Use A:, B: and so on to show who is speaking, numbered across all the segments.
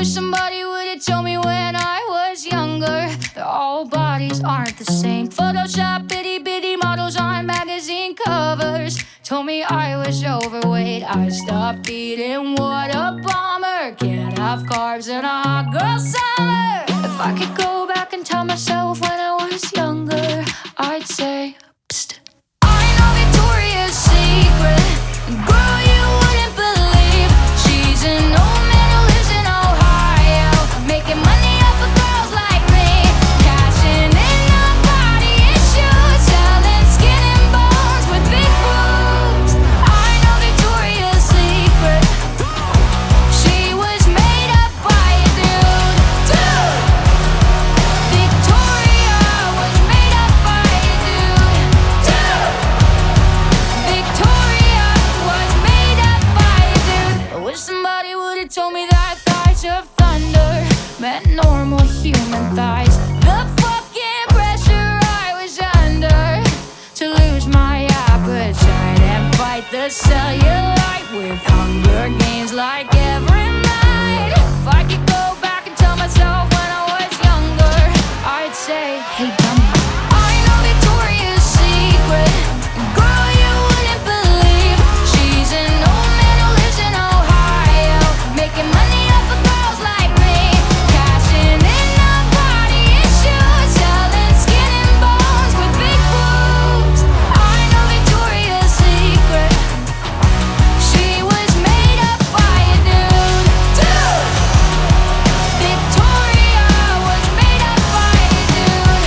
A: wish somebody would've told me when I was younger that all bodies aren't the same. Photoshop itty bitty models on magazine covers told me I was overweight. I stopped eating, what a bummer. Can't have carbs in a hot girl summer. If I could go back and tell myself when I was younger, I'd say, psst. I know Victoria's Secret, girl, you wouldn't believe. She's an old man who lives in Ohio, making money off of girls like me, cashing in on body issues, selling skin and bones with big boobs. I know Victoria's Secret, she was made up by a dude. Victoria was made up by a dude. Victoria was made up by a dude. I wish somebody would've told me that thighs of thunder meant normal human thighs. The fucking pressure I was under to lose my appetite and fight the cellulite with Hunger Games like every night. If I could go back and tell myself when I was younger, I'd say, hey dummy, I know Victoria's Secret, girl, you wouldn't believe. She's an old man who lives in Ohio, making money off of girls like me, cashing in on body issues, selling skin and bones with big boobs. I know Victoria's Secret, she was made up by a dude. Victoria was made up by a dude.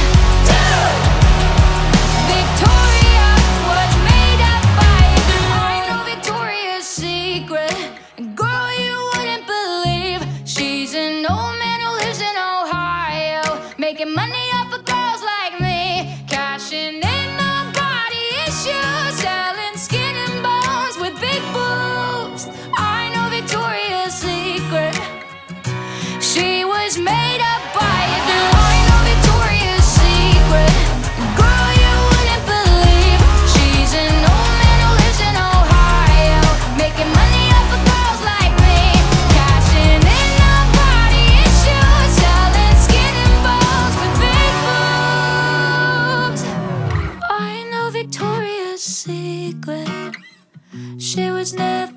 A: Victoria was made up by a dude. I know Victoria's Secret, girl, you wouldn't believe. She's an old man who lives in Ohio, making money off of girls like me, cashing in on body issues, selling skin and bones with big boobs. I know Victoria's Secret, she was made up by a dude. I know Victoria's Secret, girl, you wouldn't believe. She's an old man who lives in Ohio, making money off of girls like me, cashing in on body issues, selling skin and bones with big boobs. I know Victoria's Secret, she was never